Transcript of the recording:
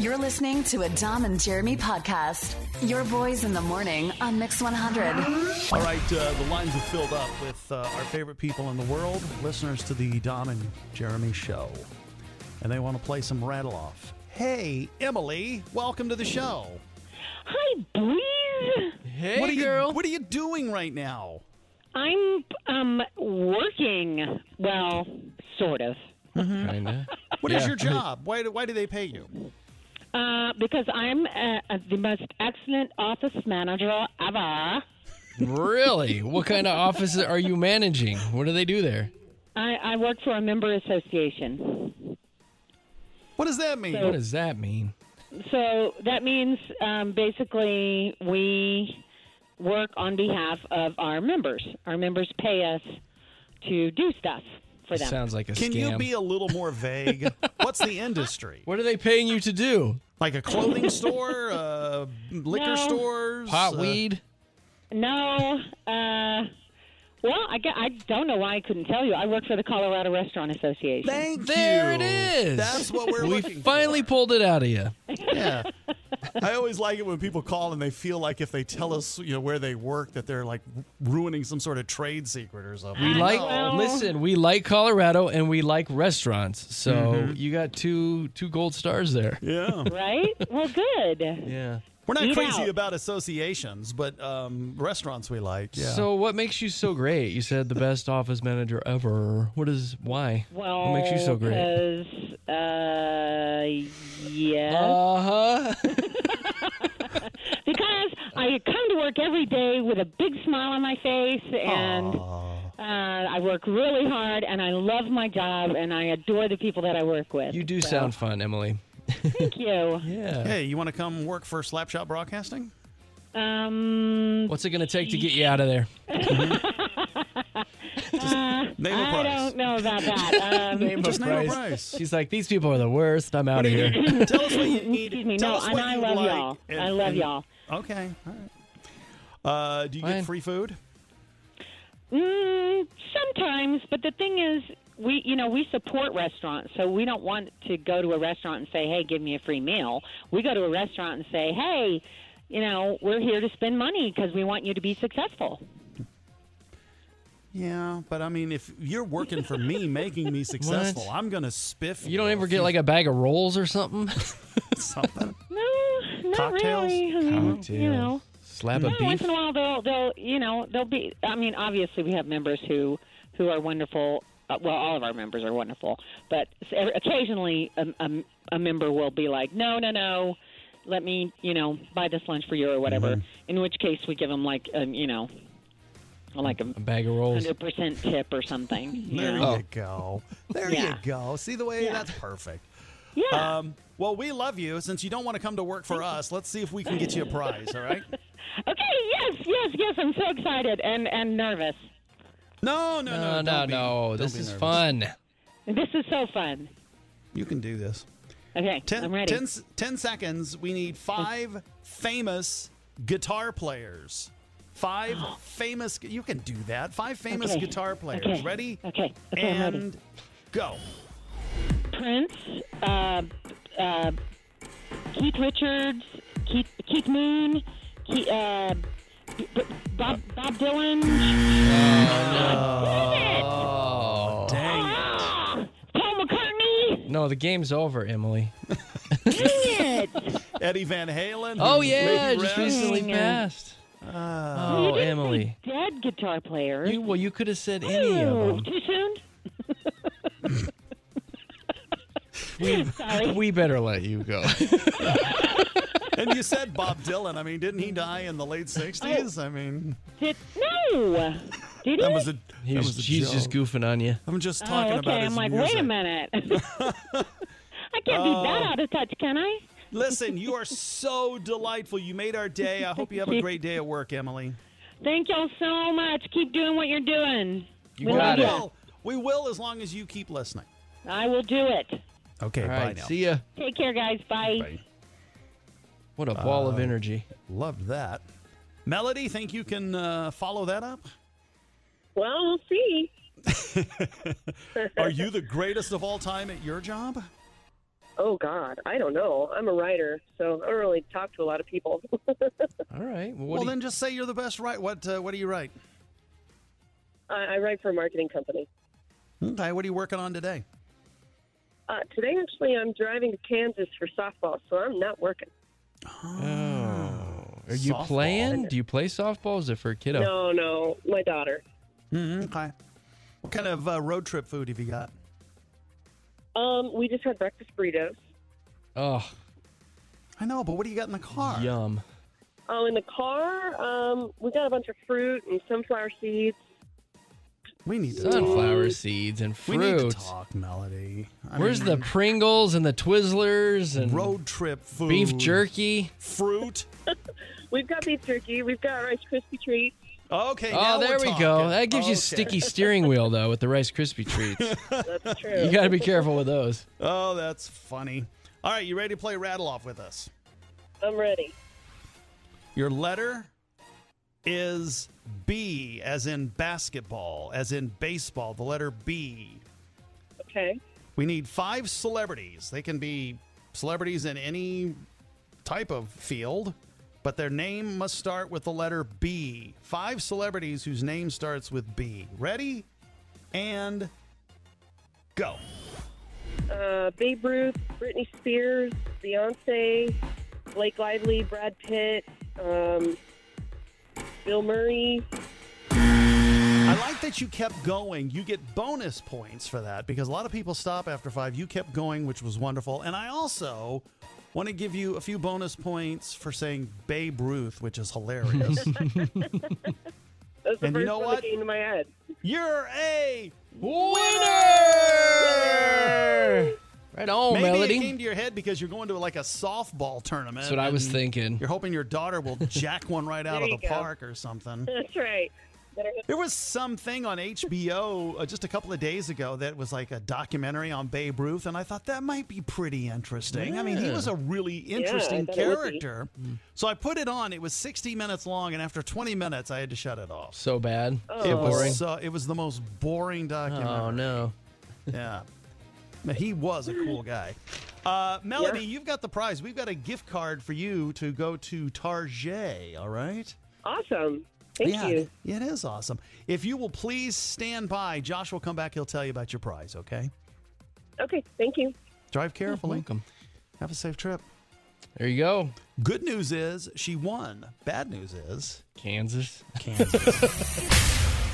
You're listening to a Dom and Jeremy podcast. Your boys in the morning on Mix 100. All right, the lines have filled up with our favorite people in the world, listeners to the Dom and Jeremy show. And they want to play some rattle off. Hey, Emily, welcome to the show. Hi, Breeze. Hey, girl. What are you doing right now? I'm working. Well, sort of. Kinda. What is your job? Why do they pay you? Because I'm the most excellent office manager ever. Really? What kind of office are you managing? What do they do there? I work for a member association. What does that mean? What does that mean? So that means basically we work on behalf of our members. Our members pay us to do stuff for them. Sounds like a Can scam. you be a little more vague? What's the industry? What are they paying you to do? Like a clothing store, liquor No. stores? Pot weed? No. Well, I don't know why I couldn't tell you. I work for the Colorado Restaurant Association. Thank you. There it is. That's what we're We looking finally for. pulled it out of you. Yeah. I always like it when people call and they feel like if they tell us, where they work, that they're like ruining some sort of trade secret or something. We like Colorado and we like restaurants. So Mm-hmm. you got two gold stars there. Yeah. Right? Well, good. Yeah. We're not Eat crazy out. about associations, but restaurants we like. Yeah. So what makes you so great? You said the best office manager ever. Why? Well, What makes you so great? Because, yes. Uh-huh. Because I come to work every day with a big smile on my face, and I work really hard, and I love my job, and I adore the people that I work with. You do So, sound fun, Emily. Thank you. Yeah. Hey, you want to come work for Slapshot Broadcasting? What's it going to take to get you out of there? Name a I price. don't know about that. Just name a price. She's like, these people are the worst. I'm out of here. Tell us what you need. Excuse me. Tell No, us and what I you love like, y'all. and- I love and- y'all. Okay. All right. Do you Fine. get free food? Sometimes, but the thing is, we support restaurants, so we don't want to go to a restaurant and say, hey, give me a free meal. We go to a restaurant and say, hey, we're here to spend money because we want you to be successful. Yeah, but I mean, if you're working for me, making me successful, What? I'm gonna spiff. You don't ever get like a bag of rolls or something? something. No, not Cocktails? really. I mean, Slab of once beef? in a while they'll be. I mean, obviously we have members who are wonderful. Well, all of our members are wonderful, but occasionally a member will be like, no, let me buy this lunch for you or whatever. In which case we give them like a bag of rolls. 100% tip or something. There Oh. you go. There Yeah. you go. See the way? Yeah. That's perfect. Yeah. Well, we love you. Since you don't want to come to work for us, let's see if we can get you a prize. All right? Okay. Yes. I'm so excited and nervous. No. No. don't This be is nervous. fun. This is so fun. You can do this. Okay, I'm ready. 10 seconds. We need 5 famous guitar players. 5 famous. You can do that. 5 famous Okay. guitar players. Okay. Ready? Okay, I'm ready. And go. Prince, Keith Richards, Keith Moon, Bob Dylan. Oh. Dang it. Paul McCartney. No, the game's over, Emily. Dang it! Eddie Van Halen. Oh, who yeah, maybe just rests. recently Dang it. passed. You Oh, didn't Emily. say dead guitar players. You could have said any of Ooh, them. too soon. Sorry. We better let you go. And you said Bob Dylan. I mean, didn't he die in the late 60s? I mean, No. Did he? that was a She's just joke. goofing on you. I'm just Oh, talking okay. about his I'm like, music. wait a minute. I can't be that out of touch, can I? Listen, you are so delightful. You made our day. I hope you have a great day at work, Emily. Thank y'all so much. Keep doing what you're doing. You We got love it. ya. We will as long as you keep listening. I will do it. Okay, All bye right, now. see ya. Take care, guys. Bye. Bye. What a ball of energy. Loved that. Melody, think you can follow that up? Well, we'll see. Are you the greatest of all time at your job? Oh, God. I don't know. I'm a writer, so I don't really talk to a lot of people. All right. Well, then just say you're the best writer. What do you write? I write for a marketing company. Okay, what are you working on today? Today, actually, I'm driving to Kansas for softball, so I'm not working. Oh. Are you Softball. playing? Do you play softball? Is it for a kiddo? No, my daughter. Okay. What kind of road trip food have you got? We just had breakfast burritos. Oh, I know, but what do you got in the car? yum. Oh, in the car, we got a bunch of fruit and sunflower seeds. We need to talk. Sunflower seeds and We fruit. need to talk, Melody. Where's the Pringles and the Twizzlers and road trip food? beef jerky? Fruit. We've got beef jerky. We've got Rice Krispie treats. Okay, Oh, now there we're we talking. go. That gives you Okay. sticky steering wheel, though, with the Rice Krispie treats. That's true. You got to be careful with those. Oh, that's funny. All right, you ready to play Rattle Off with us? I'm ready. Your letter is B, as in basketball, as in baseball, the letter B. Okay. We need 5 celebrities. They can be celebrities in any type of field, but their name must start with the letter B. 5 celebrities whose name starts with B. Ready? And go. Babe Ruth, Britney Spears, Beyonce, Blake Lively, Brad Pitt, Bill Murray. I like that you kept going. You get bonus points for that because a lot of people stop after 5. You kept going, which was wonderful. And I also want to give you a few bonus points for saying Babe Ruth, which is hilarious. That's the And first you know one what? that came to my head. You're a Winner! Right on, Maybe Melody. it came to your head because you're going to like a softball tournament. That's what I was and thinking. You're hoping your daughter will jack one right out There of you the go. park or something. That's right. There was something on HBO just a couple of days ago that was like a documentary on Babe Ruth, and I thought that might be pretty interesting. I mean, he Yeah. was a really interesting bet it would be. character. So I put it on. It was 60 minutes long, and after 20 minutes, I had to shut it off. So bad. It So boring. was it was the most boring documentary. Oh, no. Yeah. But he was a cool guy. Melody, Yeah. you've got the prize. We've got a gift card for you to go to Target, all right? Awesome. Thank you. It is awesome. If you will please stand by, Josh will come back. He'll tell you about your prize, okay? Okay. Thank you. Drive carefully. Welcome. Have a safe trip. There you go. Good news is she won. Bad news is Kansas. Kansas.